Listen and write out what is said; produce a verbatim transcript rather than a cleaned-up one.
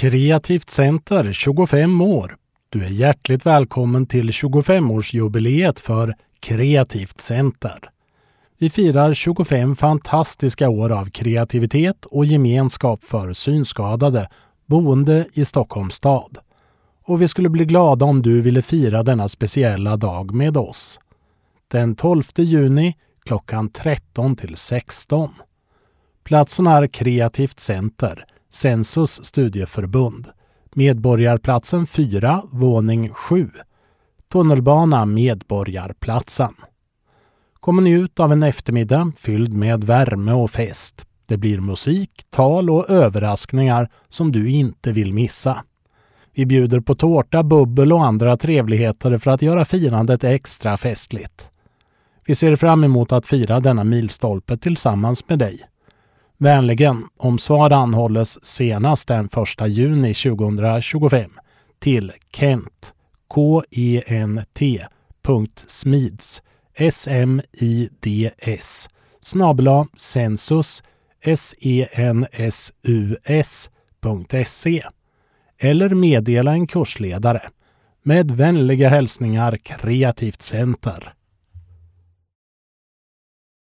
Kreativt Center tjugofem år. Du är hjärtligt välkommen till tjugofemårsjubileet för Kreativt Center. Vi firar tjugofem fantastiska år av kreativitet och gemenskap för synskadade boende i Stockholms stad. Och vi skulle bli glada om du ville fira denna speciella dag med oss. Den tolfte juni klockan tretton till sexton. Platsen är Kreativt Center, Sensus studieförbund. Medborgarplatsen fyra, våning sju. Tunnelbana Medborgarplatsen. Kommer ni ut av en eftermiddag fylld med värme och fest. Det blir musik, tal och överraskningar som du inte vill missa. Vi bjuder på tårta, bubbel och andra trevligheter för att göra firandet extra festligt. Vi ser fram emot att fira denna milstolpe tillsammans med dig. Vänligen, om svar anhålles senast den första juni tjugohundratjugofem till Kent, K E N T, punkt smids, S M I D S, snabel-a sensus, S E N S U S, punkt se, eller meddela en kursledare. Med vänliga hälsningar Kreativt Center.